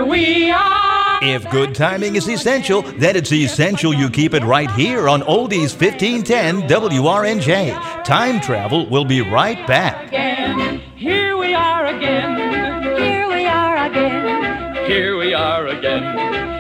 here we are. If good timing is essential, then it's essential you keep it right here on Oldies 1510 WRNJ. Time Travel will be right back. Again, here we are again. Here we are again. Here we are again.